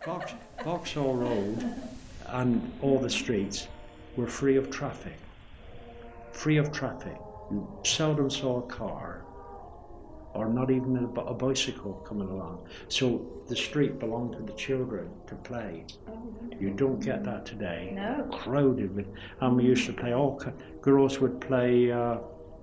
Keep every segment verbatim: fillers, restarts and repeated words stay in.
Vaux, Vauxhall Road and all the streets were free of traffic. Free of traffic. You seldom saw a car or not even a, a bicycle coming along. So the street belonged to the children to play. You don't get that today. No. Crowded with, and we used to play all, girls would play uh,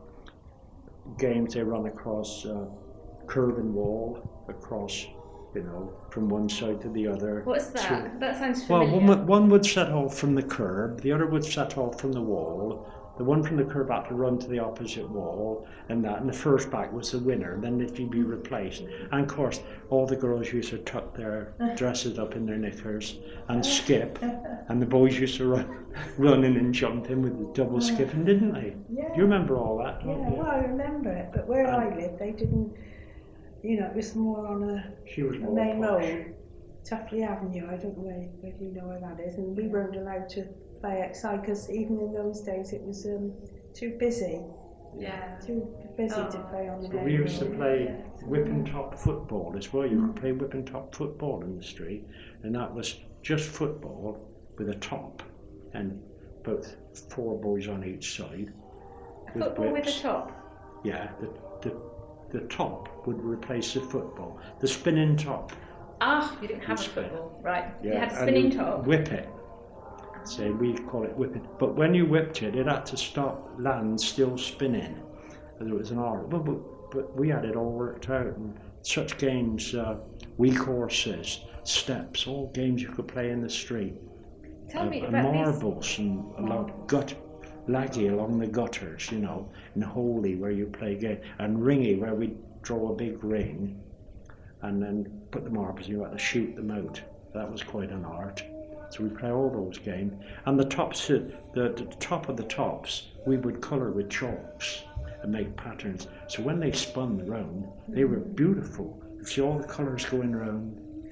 games they run across uh, curving wall, across, you know, from one side to the other. What's that? So, that sounds well, familiar. one would, one would set off from the curb, the other would set off from the wall. The one from the curb had to run to the opposite wall, and that, and the first back was the winner. Then they'd be replaced. And of course, all the girls used to tuck their dresses up in their knickers and skip, and the boys used to run, run in and jump in with the double skipping, didn't they? Yeah. Do you remember all that? Yeah, Don't you? well, I remember it, but where Um, I lived, they didn't, you know, it was more on a, She was a more main posh. road, Tuffley Avenue, I don't know where, whether you know where that is, and we weren't allowed to play outside because even in those days it was um, too busy, Yeah. too busy to Oh. play on the So main we used to road. play whipping top football as well. You could play whipping top football in the street, and that was just football with a top, and both four boys on each side. with Football with a whips. top. Yeah, the, the the top would replace the football. The spinning top. Ah, you didn't have a You spin. football, right? Yeah, you had a and spinning you top. Whip it. Say we call it whipping. But when you whipped it, it had to stop, land still spinning. And it was an art. But, but, but we had it all worked out. And such games, uh, weak horses, steps, all games you could play in the street. Tell Uh, me and about these. marbles and along gut, laggy along the gutters, you know, and holy where you play game, and ringy where we draw a big ring, and then put the marbles. You had to shoot them out. That was quite an art. So we play all those games, and the tops, the, the top of the tops, we would colour with chalks and make patterns. So when they spun round, they were beautiful. You see all the colours going round.